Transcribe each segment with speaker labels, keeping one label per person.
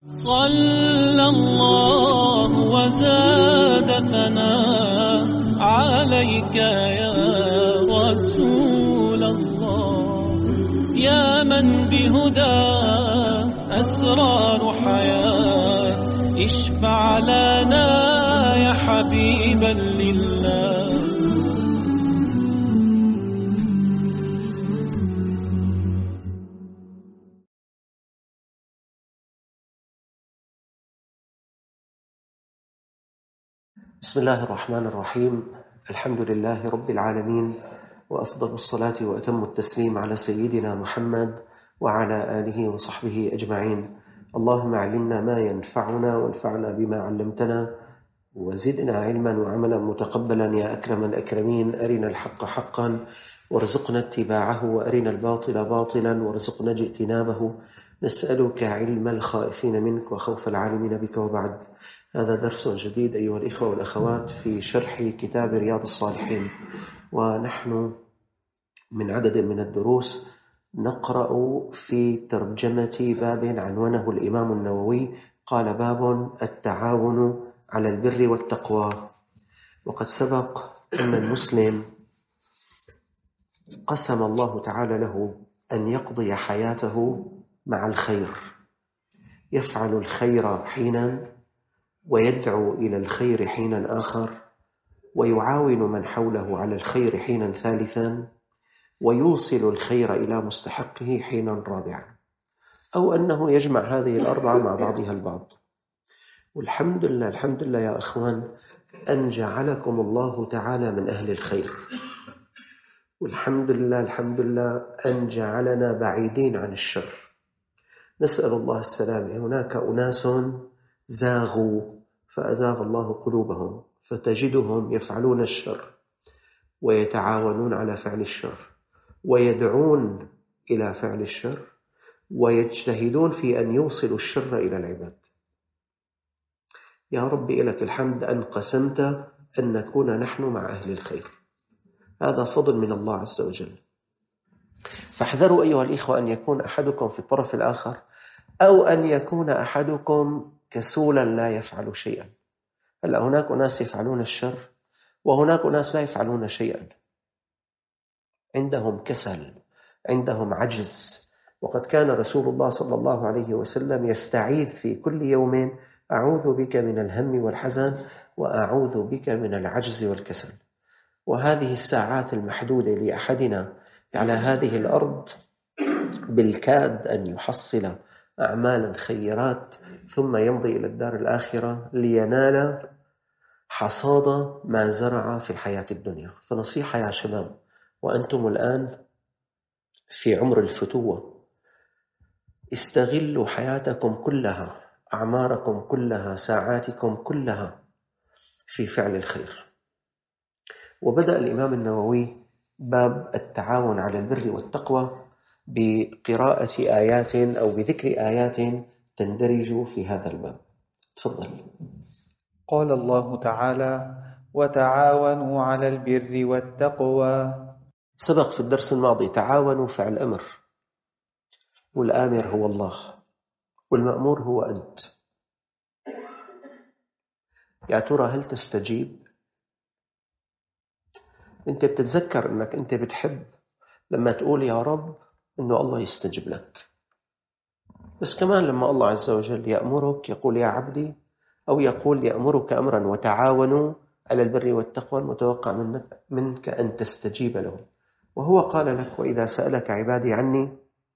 Speaker 1: صلى الله وزاد ثناء عليك يا رسول الله، يا من بهدى أسرار حياة، اشفع لنا يا حبيبا لله.
Speaker 2: بسم الله الرحمن الرحيم. الحمد لله رب العالمين، وأفضل الصلاة وأتم التسليم على سيدنا محمد وعلى آله وصحبه أجمعين. اللهم علمنا ما ينفعنا وانفعنا بما علمتنا، وزدنا علما وعملا متقبلا يا أكرم الأكرمين. أرنا الحق حقا وارزقنا اتباعه، وأرنا الباطل باطلا وارزقنا اجتنابه. نسألك علم الخائفين منك وخوف العالمين بك. وبعد، هذا درس جديد أيها الإخوة والأخوات في شرح كتاب رياض الصالحين، ونحن من عدد من الدروس نقرأ في ترجمة باب عنوانه الإمام النووي، قال: باب التعاون على البر والتقوى. وقد سبق أن المسلم قسم الله تعالى له أن يقضي حياته مع الخير، يفعل الخير حينا ويدعو إلى الخير حينا آخر، ويعاون من حوله على الخير حينا ثالثا، ويوصل الخير إلى مستحقه حينا رابعا، أو أنه يجمع هذه الأربعة مع بعضها البعض. والحمد لله، الحمد لله يا أخوان، أن جعلكم الله تعالى من أهل الخير، والحمد لله، الحمد لله أن جعلنا بعيدين عن الشر. نسأل الله السلامة. هناك أناس زاغوا فأزاغ الله قلوبهم، فتجدهم يفعلون الشر ويتعاونون على فعل الشر، ويدعون إلى فعل الشر، ويجتهدون في أن يوصلوا الشر إلى العباد. يا ربي لك الحمد أن قسمت أن نكون نحن مع أهل الخير، هذا فضل من الله عز وجل. فاحذروا أيها الإخوة أن يكون أحدكم في الطرف الآخر، أو أن يكون أحدكم كسولا لا يفعل شيئا. هلا هناك ناس يفعلون الشر، وهناك ناس لا يفعلون شيئا، عندهم كسل، عندهم عجز. وقد كان رسول الله صلى الله عليه وسلم يستعيذ في كل يوم: أعوذ بك من الهم والحزن، وأعوذ بك من العجز والكسل. وهذه الساعات المحدودة لأحدنا على هذه الأرض بالكاد أن يحصل أعمالا خيرات، ثم يمضي إلى الدار الآخرة لينال حصاد ما زرع في الحياة الدنيا. فنصيحة يا شباب، وأنتم الآن في عمر الفتوة، استغلوا حياتكم كلها، أعماركم كلها، ساعاتكم كلها في فعل الخير. وبدأ الإمام النووي باب التعاون على البر والتقوى بقراءة آيات أو بذكر آيات تندرج في هذا الباب. تفضل.
Speaker 3: قال الله تعالى: وتعاونوا على البر والتقوى.
Speaker 2: سبق في الدرس الماضي تعاونوا فعل أمر، والآمر هو الله، والمأمور هو أنت. يا ترى هل تستجيب؟ أنت بتتذكر أنك أنت بتحب لما تقول يا رب أنه الله يستجيب لك، بس كمان لما الله عز وجل يأمرك يقول يا عبدي، أو يقول يأمرك أمرا وتعاونوا على البر والتقوى، المتوقع منك أن تستجيب له. وهو قال لك: وإذا سألك عبادي عني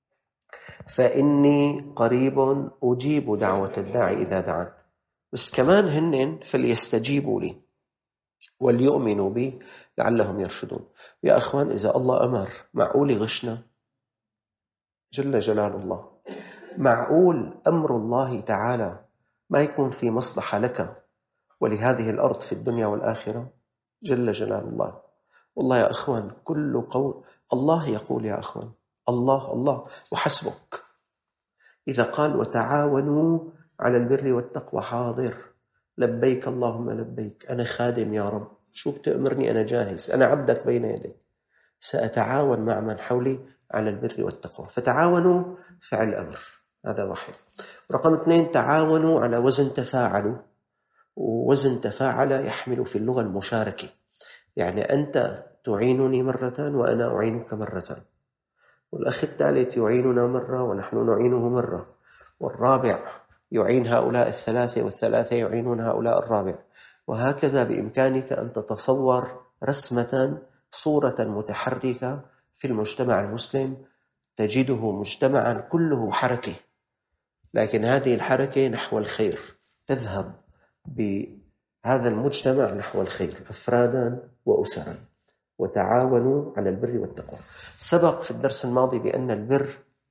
Speaker 2: فإني قريب أجيب دعوة الداعي إذا دعان. بس كمان هن فليستجيبوا لي وليؤمنوا بي لعلهم يرشدون. يا أخوان، إذا الله أمر، معقول يغشنا؟ جل جلال الله، معقول أمر الله تعالى ما يكون في مصلحة لك ولهذه الأرض في الدنيا والآخرة؟ جل جلال الله. والله يا أخوان، كل قول الله يقول يا أخوان، الله الله وحسبك. إذا قال وتعاونوا على البر والتقوى، حاضر، لبيك اللهم لبيك، أنا خادم يا رب، شو بتأمرني؟ أنا جاهز، أنا عبدك بين يديك، سأتعاون مع من حولي على البر والتقوى. فتعاونوا فعل أمر. هذا واحد. رقم 2، تعاونوا على وزن تفاعلوا، ووزن تفاعل يحمل في اللغة المشاركة، يعني أنت تعينني مرة وأنا أعينك مرة، والأخ الثالث يعيننا مرة ونحن نعينه مرة، والرابع يعين هؤلاء الثلاثة والثلاثة يعينون هؤلاء الرابع، وهكذا. بإمكانك أن تتصور رسمة صورة متحركة في المجتمع المسلم، تجده مجتمعا كله حركة، لكن هذه الحركة نحو الخير، تذهب بهذا المجتمع نحو الخير أفرادا وأسرا. وتعاونوا على البر والتقوى. سبق في الدرس الماضي بأن البر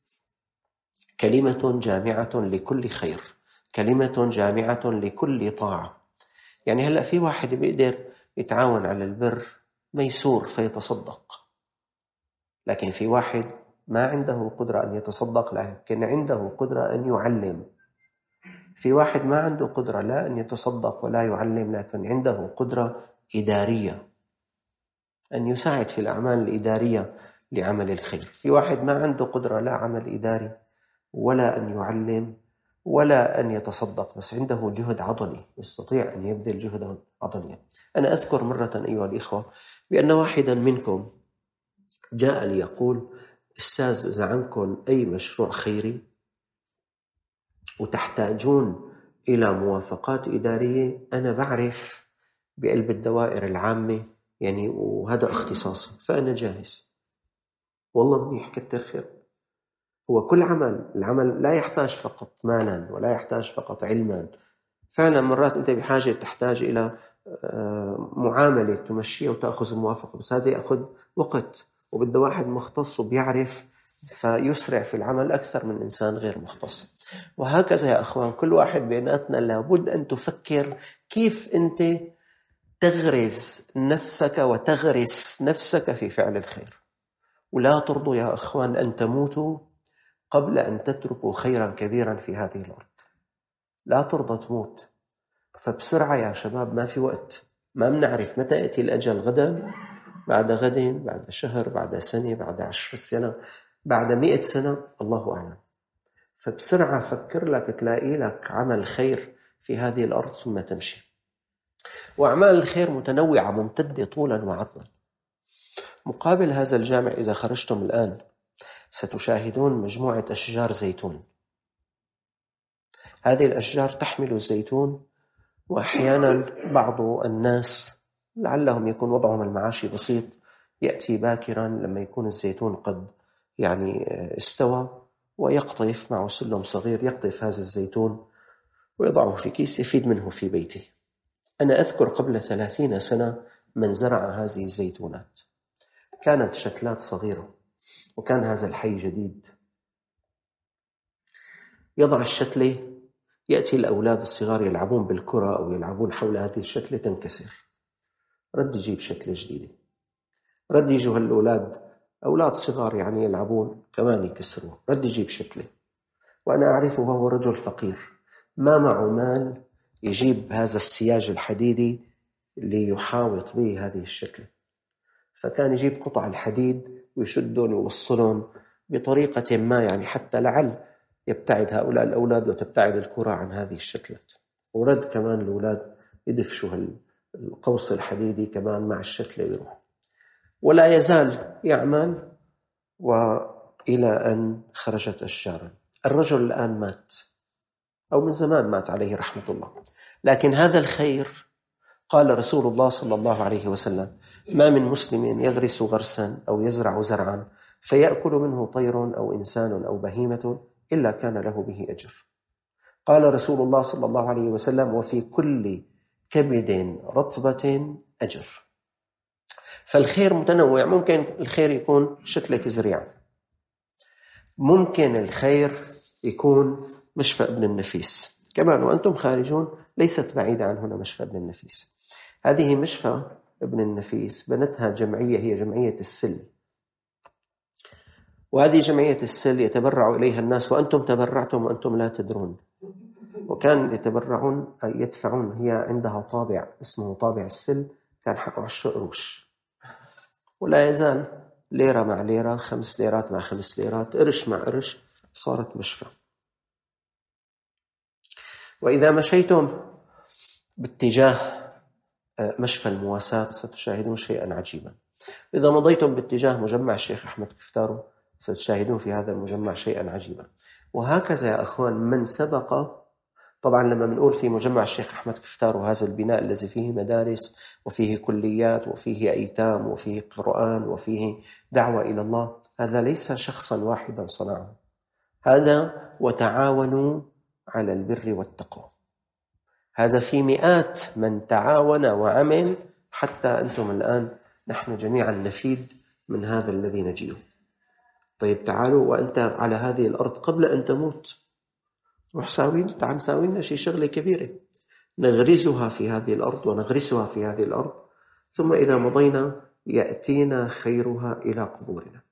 Speaker 2: كلمة جامعة لكل خير، كلمة جامعة لكل طاعة. يعني هلأ في واحد بيقدر يتعاون على البر ميسور فيتصدق، لكن في واحد ما عنده قدرة أن يتصدق لكن عنده قدرة أن يعلم. في واحد ما عنده قدرة لا أن يتصدق ولا يعلم، لكن عنده قدرة إدارية أن يساعد في الأعمال الإدارية لعمل الخير. في واحد ما عنده قدرة لا عمل إداري ولا أن يعلم ولا أن يتصدق، بس عنده جهد عضلي، يستطيع أن يبذل جهدا عضليا. أنا أذكر مرة أيها الإخوة بأن واحدا منكم جاء ليقول: أستاذ، إذا عندكم أي مشروع خيري وتحتاجون إلى موافقات إدارية، أنا بعرف بقلب الدوائر العامة يعني، وهذا اختصاصي، فأنا جاهز. والله منيح، كتر خير. هو كل العمل لا يحتاج فقط مالا ولا يحتاج فقط علما. فعلا مرات أنت بحاجة تحتاج إلى معاملة تمشيها وتأخذ الموافقة، بس هذا يأخذ وقت، وبده واحد مختص وبيعرف فيسرع في العمل أكثر من إنسان غير مختص. وهكذا يا أخوان، كل واحد بيناتنا لابد أن تفكر كيف أنت تغرز نفسك وتغرس نفسك في فعل الخير. ولا ترضوا يا أخوان أن تموتوا قبل أن تتركوا خيرا كبيرا في هذه الأرض. لا ترضى تموت، فبسرعة يا شباب، ما في وقت، ما بنعرف متى يأتي الأجل، غدا، بعد غد، بعد شهر، بعد سنة، بعد 10 سنة، بعد 100 سنة، الله أعلم. فبسرعة فكر لك تلاقي لك عمل خير في هذه الأرض ثم تمشي. وأعمال الخير متنوعة ممتدة طولا وعرضا. مقابل هذا الجامع إذا خرجتم الآن ستشاهدون مجموعة أشجار زيتون. هذه الأشجار تحمل الزيتون، وأحيانا بعض الناس لعلهم يكون وضعهم المعاشي بسيط يأتي باكرا لما يكون الزيتون قد استوى، ويقطف معه سلم صغير، يقطف هذا الزيتون ويضعه في كيس يفيد منه في بيته. أنا أذكر قبل 30 سنة من زرع هذه الزيتونات، كانت شتلات صغيرة، وكان هذا الحي جديد. يضع الشتلة، يأتي الأولاد الصغار يلعبون بالكرة أو يلعبون حول هذه الشتلة تنكسر، رد يجيب شتلة جديدة، رد يجوا هالأولاد أولاد صغار يعني يلعبون كمان يكسروه، رد يجيب شتلة. وأنا أعرفه وهو رجل فقير ما معه مال يجيب هذا السياج الحديدي ليحاوط به هذه الشتلة، فكان يجيب قطع الحديد ويشدون ويوصلون بطريقة ما، يعني حتى لعل يبتعد هؤلاء الأولاد وتبتعد الكرة عن هذه الشتلات. ورد كمان الأولاد يدفشوا القوس الحديدي كمان مع الشتلة يروح، ولا يزال يعمل، وإلى أن خرجت أشجارا. الرجل الآن مات، أو من زمان مات عليه رحمة الله. لكن هذا الخير، قال رسول الله صلى الله عليه وسلم: ما من مسلم يغرس غرسا أو يزرع زرعا فيأكل منه طير أو إنسان أو بهيمة إلا كان له به أجر. قال رسول الله صلى الله عليه وسلم: وفي كل كبد رطبة أجر. فالخير متنوع. ممكن الخير يكون شتلة زريعة، ممكن الخير يكون مشفى ابن النفيس كمان، وأنتم خارجون ليست بعيدة عن هنا مشفى ابن النفيس. هذه مشفى ابن النفيس بنتها جمعية، هي جمعية السل، وهذه جمعية السل يتبرع إليها الناس، وأنتم تبرعتم وأنتم لا تدرون. وكان يتبرعون يدفعون، هي عندها طابع اسمه طابع السل، كان حقه 10 قروش، ولا يزال ليرة مع ليرة، 5 ليرات مع 5 ليرات، قرش مع قرش، صارت مشفى. وإذا مشيتم باتجاه مشفى المواساة ستشاهدون شيئا عجيبا. إذا مضيتم باتجاه مجمع الشيخ أحمد كفتارو ستشاهدون في هذا المجمع شيئا عجيبا. وهكذا يا أخوان من سبق، طبعا لما بنقول في مجمع الشيخ أحمد كفتارو هذا البناء الذي فيه مدارس وفيه كليات وفيه أيتام وفيه قرآن وفيه دعوة إلى الله، هذا ليس شخصا واحدا صنعه، هذا وتعاونوا على البر والتقوى، هذا في مئات من تعاون وعمل حتى أنتم الآن نحن جميعا نفيد من هذا الذي نجده. طيب تعالوا وأنت على هذه الأرض قبل أن تموت روح تعال ساوي لنا شي شغلة كبيرة نغرزها في هذه الأرض ونغرسها في هذه الأرض، ثم إذا مضينا يأتينا خيرها إلى قبورنا.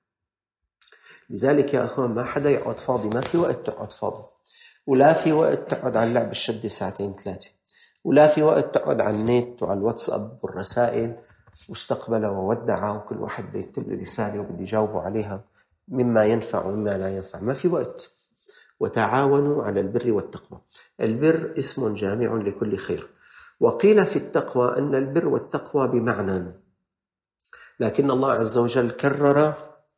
Speaker 2: لذلك يا أخوان ما حدا يقعد فاضي، ما في وقت تقعد فاضي، ولا في وقت تقعد على اللعب الشدة ساعتين ثلاثة، ولا في وقت تقعد على النت وعلى الواتساب والرسائل واستقبل وودع وكل واحد بيكتب لي رسالة وبدي جاوبه عليها مما ينفع ومما لا ينفع، ما في وقت. وتعاونوا على البر والتقوى. البر اسم جامع لكل خير. وقيل في التقوى أن البر والتقوى بمعنى، لكن الله عز وجل كرر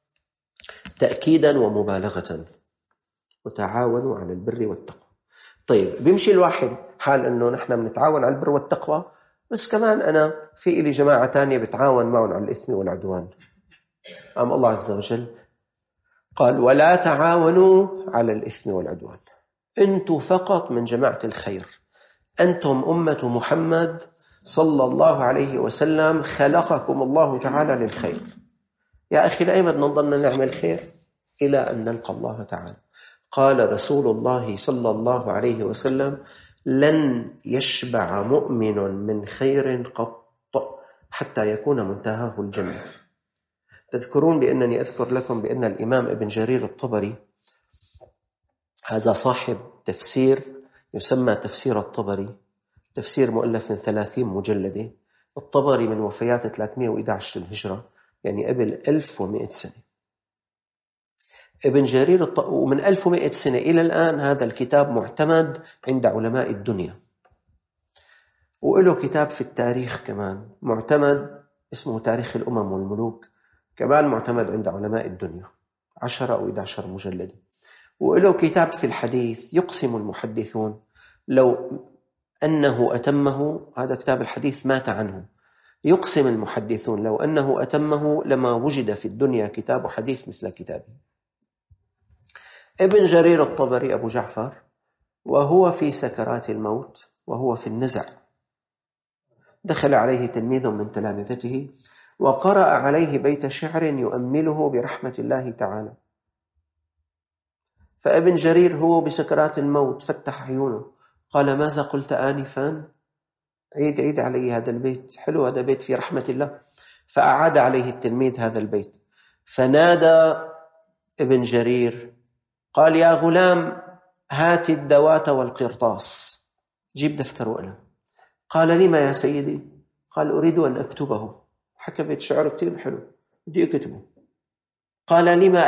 Speaker 2: تأكيدا ومبالغة، وتعاونوا على البر والتقوى. طيب بيمشي الواحد حال أنه نحن بنتعاون على البر والتقوى، بس كمان أنا في إلي جماعة تانية بتعاون معهم على الإثم والعدوان. أم الله عز وجل قال ولا تعاونوا على الإثم والعدوان، أنتم فقط من جماعة الخير، أنتم أمة محمد صلى الله عليه وسلم، خلقكم الله تعالى للخير. يا أخي لا بدنا نضلنا نعمل خير إلى أن نلقى الله تعالى. قال رسول الله صلى الله عليه وسلم لن يشبع مؤمن من خير قط حتى يكون منتهاه الجنة. تذكرون بأنني أذكر لكم بأن الإمام ابن جرير الطبري، هذا صاحب تفسير يسمى تفسير الطبري، تفسير مؤلف من 30 مجلدة. الطبري من وفيات 311 الهجرة، يعني قبل 1100 سنة. ابن جرير ومن 1100 سنة إلى الآن هذا الكتاب معتمد عند علماء الدنيا، وله كتاب في التاريخ كمان معتمد اسمه تاريخ الأمم والملوك، كمان معتمد عند علماء الدنيا، 10 أو 11 مجلد. وله كتاب في الحديث يقسم المحدثون لو أنه أتمه، هذا كتاب الحديث مات عنه، يقسم المحدثون لو أنه أتمه لما وجد في الدنيا كتاب حديث مثل كتابه. ابن جرير الطبري أبو جعفر وهو في سكرات الموت وهو في النزع، دخل عليه تلميذ من تلامذته وقرأ عليه بيت شعر يؤمله برحمة الله تعالى. فابن جرير هو بسكرات الموت فتح عيونه قال ماذا قلت آنفا؟ عيد علي هذا البيت، حلو هذا بيت في رحمة الله. فأعاد عليه التلميذ هذا البيت، فنادى ابن جرير قال يا غلام هات الدوات والقرطاس، جيب دفتر وقلم. قال لما يا سيدي؟ قال أريد أن أكتبه. حكى بيت شعر كتير حلو بدي أكتبه. قال لما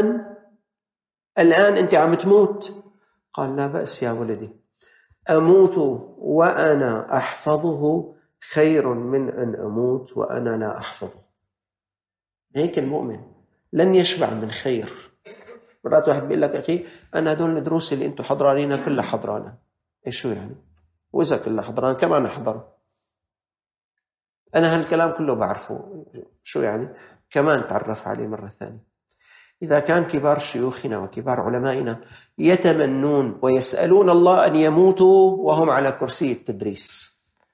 Speaker 2: الآن أنت عم تموت؟ قال لا بأس يا ولدي، أموت وأنا أحفظه خير من أن أموت وأنا لا أحفظه. هيك المؤمن لن يشبع من خير. مرات واحد بيقول لك أخي أنا هدول الدروس اللي أنتم حضرانينا كلها حضرانا. إيش شو يعني؟ وإذا كلها حضران كمان أحضر، أنا هالكلام كله بعرفه، شو يعني؟ كمان تعرف عليه مرة ثانية. إذا كان كبار شيوخنا وكبار علمائنا يتمنون ويسألون الله أن يموتوا وهم على كرسي التدريس،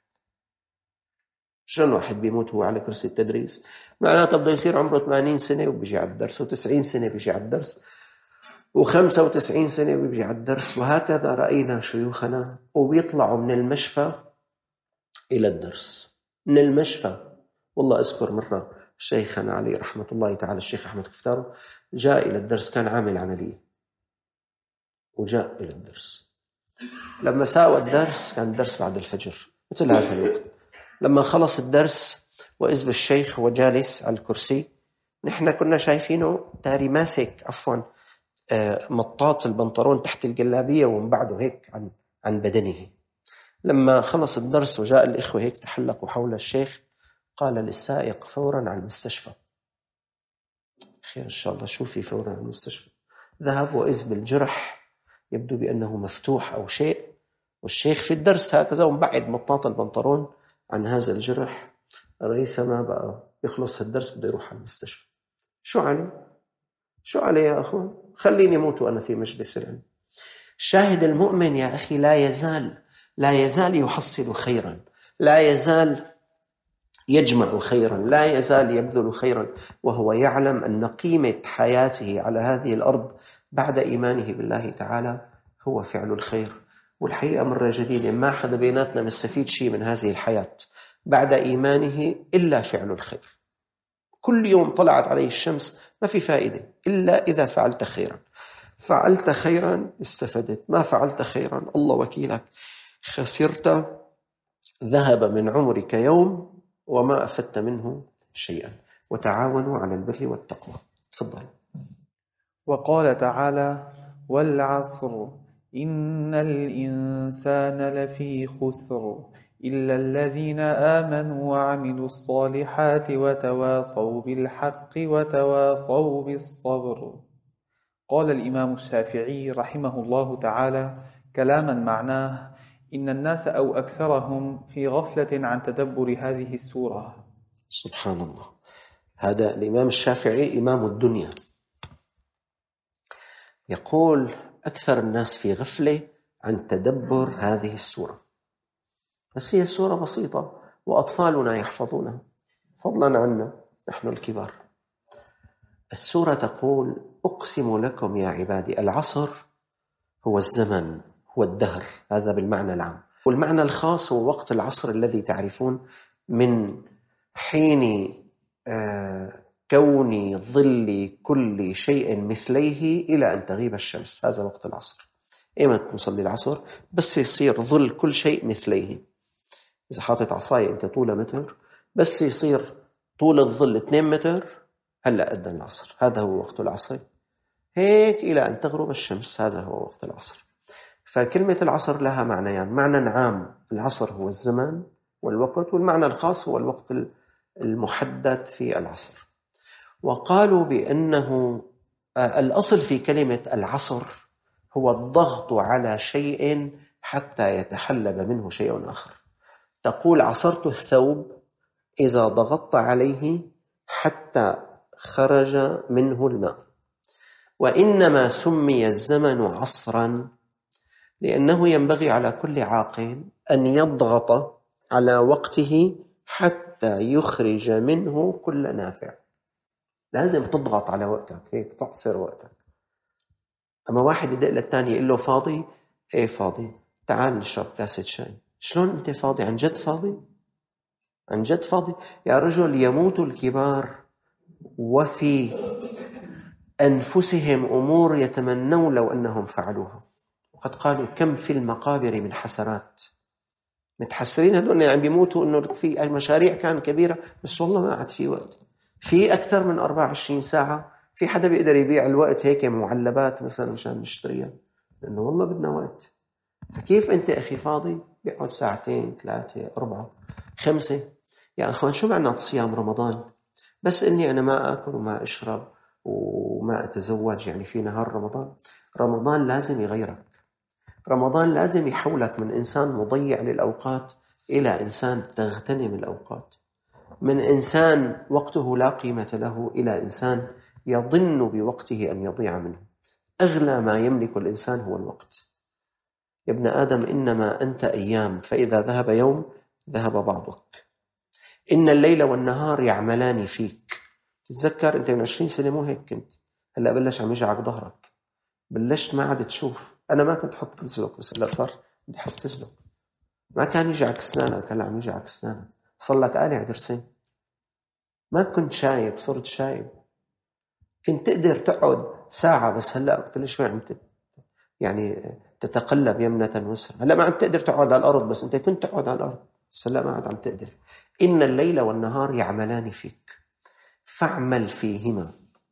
Speaker 2: شلون واحد بيموت هو على كرسي التدريس؟ معناته بده يصير عمره 80 سنة وبيجي على الدرس، و90 سنة بيجي على الدرس، و95 سنة بيجي على الدرس. وهكذا رأينا شيوخنا وبيطلعوا من المشفى إلى الدرس، من المشفى. والله أذكر مرة شيخنا عليه رحمة الله تعالى الشيخ أحمد كفتارو جاء إلى الدرس، كان عامل عملية وجاء إلى الدرس. لما ساوى الدرس كان الدرس بعد الفجر مثل هذا الوقت، لما خلص الدرس وإذ بالشيخ وجالس على الكرسي، نحن كنا شايفينه تاري ماسك مطاط البنطلون تحت الجلابية ومن بعده هيك عن بدنه. لما خلص الدرس وجاء الإخوة هيك تحلقوا حول الشيخ، قال للسائق فورا على المستشفى. خير إن شاء الله، شو في فورا على المستشفى؟ ذهب وإذ بالجرح يبدو بأنه مفتوح أو شيء، والشيخ في الدرس هكذا ومبعد مطاط البنطلون عن هذا الجرح. رئيس ما بقى يخلص الدرس بده يروح على المستشفى. شو عليه؟ شو عليه يا أخوان؟ خليني موت وأنا في مجلس العلم. الشاهد المؤمن يا أخي لا يزال يحصل خيرا، لا يزال يجمع خيرا، لا يزال يبذل خيرا، وهو يعلم أن قيمة حياته على هذه الأرض بعد إيمانه بالله تعالى هو فعل الخير. والحقيقة مرة جديدة، ما حدا بيناتنا مستفيد شيء من هذه الحياة بعد إيمانه إلا فعل الخير. كل يوم طلعت عليه الشمس ما في فائدة إلا إذا فعلت خيرا. فعلت خيرا استفدت، ما فعلت خيرا الله وكيلك خسرت، ذهب من عمرك يوم وما أفدت منه شيئا. وتعاونوا على البر والتقوى. تفضل.
Speaker 3: وقال تعالى: والعصر إن الإنسان لفي خسر إلا الذين آمنوا وعملوا الصالحات وتواصوا بالحق وتواصوا بالصبر. قال الإمام الشافعي رحمه الله تعالى كلاما معناه: إن الناس أو أكثرهم في غفلة عن تدبر هذه السورة.
Speaker 2: سبحان الله. هذا الإمام الشافعي إمام الدنيا، يقول أكثر الناس في غفلة عن تدبر هذه السورة. بس هي سورة بسيطة وأطفالنا يحفظونها، فضلا عنا نحن الكبار. السورة تقول: أقسم لكم يا عبادي. العصر هو الزمن، هو الدهر، هذا بالمعنى العام. والمعنى الخاص هو وقت العصر الذي تعرفون من حين كون ظل كل شيء مثليه إلى أن تغيب الشمس. هذا وقت العصر. إيمتى نصلي العصر؟ بس يصير ظل كل شيء مثليه. إذا حاطط عصاية أنت طولها متر، بس يصير طول الظل 2 متر، هلأ أذن العصر. هذا هو وقت العصر، هيك إلى أن تغرب الشمس. هذا هو وقت العصر. فكلمة العصر لها معنيان: معنى عام العصر هو الزمان والوقت، والمعنى الخاص هو الوقت المحدد في العصر. وقالوا بأنه الأصل في كلمة العصر هو الضغط على شيء حتى يتحلب منه شيء آخر. تقول: عصرت الثوب إذا ضغطت عليه حتى خرج منه الماء. وإنما سمي الزمن عصرا لأنه ينبغي على كل عاقل أن يضغط على وقته حتى يخرج منه كل نافع. لازم تضغط على وقتك، هيك تعصر وقتك. أما واحد يدق للتاني يقول له: فاضي؟ إيه فاضي، تعال نشرب كاسة شاي. شلون أنت فاضي؟ عن جد فاضي؟ عن جد فاضي؟ يا رجل، يموت الكبار وفي أنفسهم أمور يتمنون لو أنهم فعلوها. وقد قالوا: كم في المقابر من حسرات. متحسرين هدول عم بيموتوا إنه في المشاريع كان كبيرة، بس والله ما عاد في وقت. في أكثر من 24 ساعة. في حدا بيقدر يبيع الوقت هيك معلبات مثلا مشان نشتريها، لأنه والله بدنا وقت. فكيف أنت أخي فاضي بيقعد 2 3 4 5؟ يا أخوان، شو معنى صيام رمضان؟ بس إني أنا ما أكل وما أشرب وما أتزوج يعني في نهار رمضان؟ رمضان لازم يغيرك. رمضان لازم يحولك من إنسان مضيع للأوقات إلى إنسان تغتنم الأوقات، من إنسان وقته لا قيمة له إلى إنسان يظن بوقته أن يضيع منه. أغلى ما يملك الإنسان هو الوقت. يا ابن آدم، إنما أنت أيام، فإذا ذهب يوم ذهب بعضك. إن الليل والنهار يعملان فيك. تتذكر أنت من 20 سنة مو هيك كنت، هلأ بلش عم يجعك ظهرك، بلشت ما عاد تشوف. أنا ما كنت حط تزلق، بس هلأ صار بدي حط تزلق. ما كان يجعك أسنانك، هلأ عم يجعك أسنانك. صار لك قالع درسين. ما كنت شايب، صرت شايب. كنت تقدر تقعد ساعة، بس هلأ كل شوي عم يعني تتقلب يمنة ويسرى. هلأ ما عم تقدر تقعد على الأرض، بس أنت كنت تقعد على الأرض، بس هلأ ما عاد عم تقدر. إن الليل والنهار يعملان فيك فاعمل فيهما.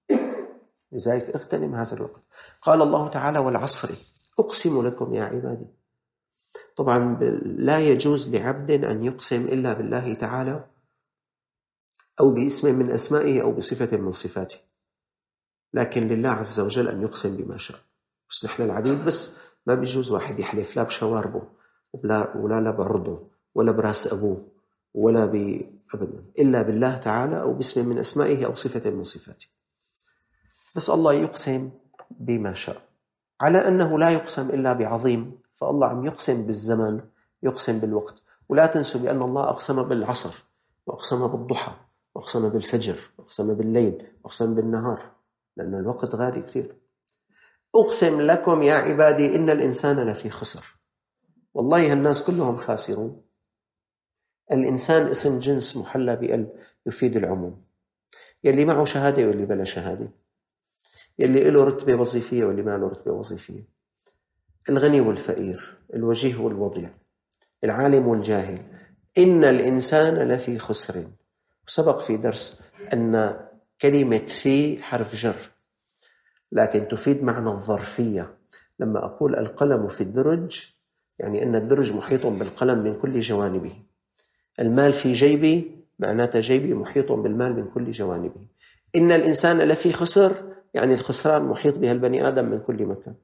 Speaker 2: لذلك اغتنم هذا الوقت. قال الله تعالى: والعصر. أقسم لكم يا عبادي. طبعا لا يجوز لعبد أن يقسم إلا بالله تعالى أو باسم من أسمائه أو بصفة من صفاته، لكن لله عز وجل أن يقسم بما شاء. بس نحن العبيد بس ما بيجوز واحد يحلف لا بشواربه ولا بعرضه ولا براس أبوه ولا أبدا، إلا بالله تعالى أو باسم من أسمائه أو صفة من صفاته. بس الله يقسم بما شاء، على أنه لا يقسم إلا بعظيم، فالله عم يقسم بالزمن، يقسم بالوقت. ولا تنسوا بأن الله أقسم بالعصر وأقسم بالضحى وأقسم بالفجر وأقسم بالليل وأقسم بالنهار، لأن الوقت غالي كثير. أقسم لكم يا عبادي إن الإنسان لفي خسر. والله الناس كلهم خاسرون. الإنسان اسم جنس محلى بأل يفيد العموم، يلي معه شهادة واللي بلا شهادة، يلي له رتبة وظيفية واللي ما له رتبة وظيفية، الغني والفقير، الوجيه والوضيع، العالم والجاهل. إن الإنسان لفي خسر. سبق في درس أن كلمة في حرف جر، لكن تفيد معنى الظرفية. لما أقول القلم في الدرج، يعني أن الدرج محيط بالقلم من كل جوانبه. المال في جيبي، معناته جيبي محيط بالمال من كل جوانبه. إن الإنسان لفي خسر، يعني الخسران محيط به البني آدم من كل مكان،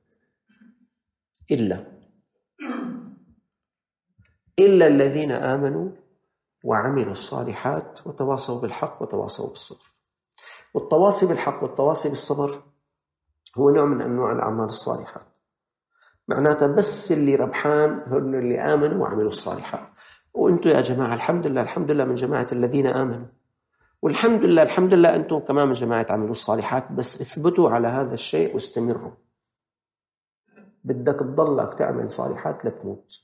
Speaker 2: إلا الذين آمنوا وعملوا الصالحات وتواصوا بالحق وتواصوا بالصبر. والتواصي بالحق والتواصي بالصبر هو نوع من أنواع الأعمال الصالحات. معناته بس اللي ربحان هم اللي آمنوا وعملوا الصالحات. وأنتم يا جماعة الحمد لله من جماعة الذين آمنوا، والحمد لله أنتم كمان من جماعة عملوا الصالحات. بس اثبتوا على هذا الشيء واستمروا. بدك تضلك تعمل صالحات لتموت.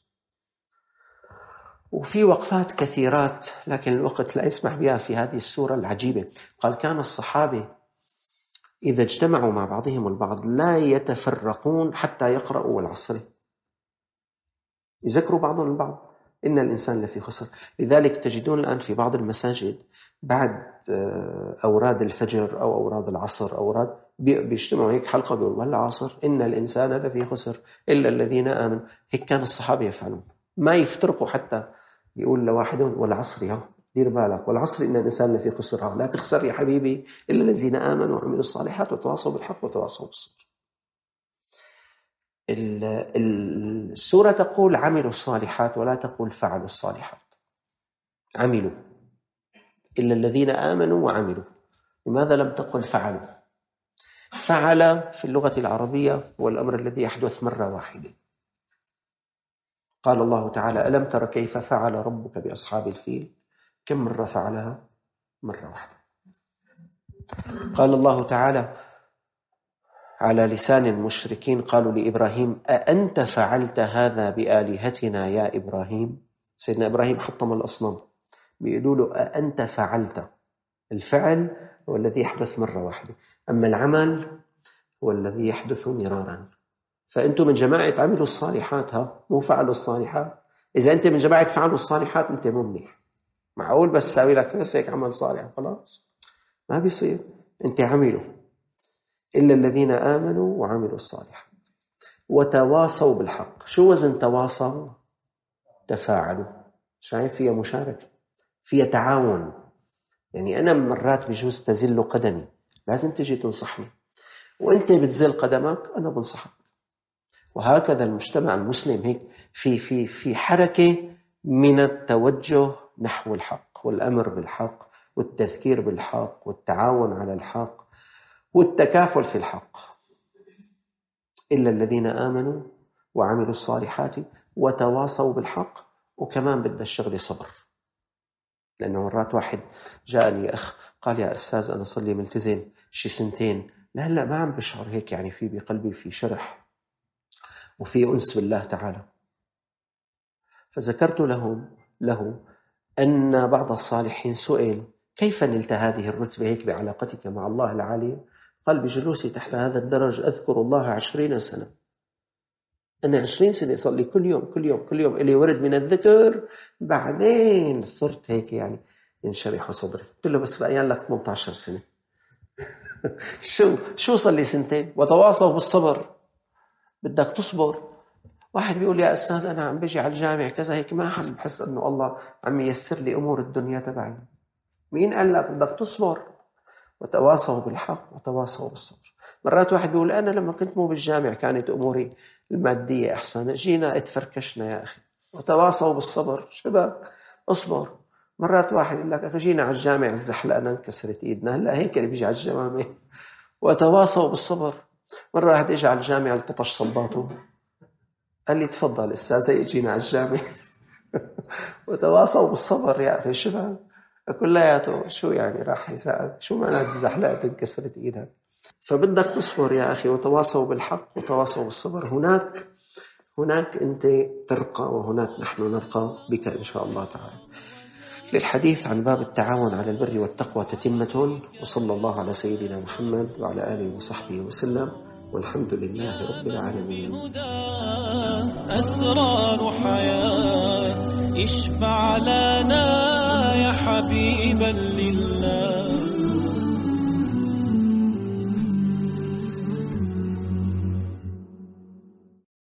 Speaker 2: وفي وقفات كثيرات لكن الوقت لا يسمح بها في هذه السورة العجيبة. قال كان الصحابة إذا اجتمعوا مع بعضهم البعض لا يتفرقون حتى يقرأوا والعصر، يذكروا بعضهم البعض. إن الإنسان لفي خسر. لذلك تجدون الآن في بعض المساجد بعد أوراد الفجر أو أوراد العصر أوراد بيجتمعوا هيك حلقة بيقولوا والعصر إن الإنسان لفي خسر إلا الذين آمنوا. هيك كان الصحابة يفعلون، ما يفترقوا حتى يقول لواحدهم والعصر ها دير بالك والعصر إن الإنسان لفي خسر، لا تخسر يا حبيبي إلا الذين آمنوا وعملوا الصالحات وتواصوا بالحق وتواصوا بالصبر. السورة تقول عملوا الصالحات ولا تقول فعلوا الصالحات. عملوا إلا الذين آمنوا وعملوا. لماذا لم تقل فعلوا؟ فعل في اللغة العربية هو الأمر الذي يحدث مرة واحدة. قال الله تعالى ألم تر كيف فعل ربك بأصحاب الفيل؟ كم مرة فعلها؟ مرة واحدة. قال الله تعالى على لسان المشركين قالوا لإبراهيم أأنت فعلت هذا بآلهتنا يا إبراهيم؟ سيدنا إبراهيم حطم الأصنام، بيقولوا له أأنت فعلت. الفعل هو الذي يحدث مرة واحدة، أما العمل هو الذي يحدث مرارا. فأنتم من جماعة عملوا الصالحات مو فعلوا الصالحات. إذا أنت من جماعة فعلوا الصالحات أنت مو منيح. معقول بس ساوي لك بس هيك عمل صالح خلاص؟ ما بيصير. أنت عملوا إلا الذين آمنوا وعملوا الصالحات وتواصوا بالحق. شو وزن تواصوا؟ تفاعلوا. شايف فيها مشاركة، فيها تعاون. يعني أنا مرات بجوز تزل قدمي، لازم تجي تنصحني، وأنت بتزل قدمك أنا بنصحك. وهكذا المجتمع المسلم هيك في حركة من التوجه نحو الحق والأمر بالحق والتذكير بالحق والتعاون على الحق والتكافل في الحق. إلا الذين آمنوا وعملوا الصالحات وتواصوا بالحق. وكمان بدأ الشغل صبر، لأنه مرات واحد جاءني أخ قال يا أستاذ أنا صلي ملتزم شي سنتين، لا ما عم بشعر هيك، يعني في بقلبي في شرح وفي أنس بالله تعالى. فذكرت له أن بعض الصالحين سئل كيف نلت هذه الرتبة هيك بعلاقتك مع الله العالية؟ قال بجلوسي تحت هذا الدرج أذكر الله 20 سنة. أنا 20 سنة أصلي كل يوم إلي ورد من الذكر، بعدين صرت هيك يعني ينشرح صدري. قلت له بس بقيان لك 18 سنة. شو صلي سنتين؟ وتواصوا بالصبر. بدك تصبر واحد بيقول يا أستاذ أنا عم بيجي على الجامع كذا هيك ما عم بحس أنه الله عم ييسر لي أمور الدنيا تبعي. مين قال لك؟ بدك تصبر. وتواصوا بالحق وتواصوا بالصبر. مرات واحد بيقول أنا لما كنت مو بالجامع كانت أموري المادية أحسن، جينا اتفركشنا يا أخي. وتواصوا بالصبر. شباب اصبر. مرات واحد يقول لك أخي جينا على الجامع الزحلقنا انكسرت إيدنا، هلا هيك اللي بيجي على الجامع. وتواصوا بالصبر. مرة واحد اجى على الجامع التطش صباطه، قال لي تفضل أستاذ يجينا على الجامع. وتواصوا بالصبر يا أخي الشباب. كلياته شو يعني راح يساعد؟ شو معنى زحلقت انكسرت إيدها؟ فبدك تصبر يا أخي. وتواصوا بالحق وتواصوا بالصبر. هناك أنت ترقى وهناك نحن نرقى بك إن شاء الله تعالى. للحديث عن باب التعاون على البر والتقوى تتمة. وصلى الله على سيدنا محمد وعلى آله وصحبه وسلم، والحمد لله رب العالمين.
Speaker 1: أسرار حياة اشفع لنا يا حبيبا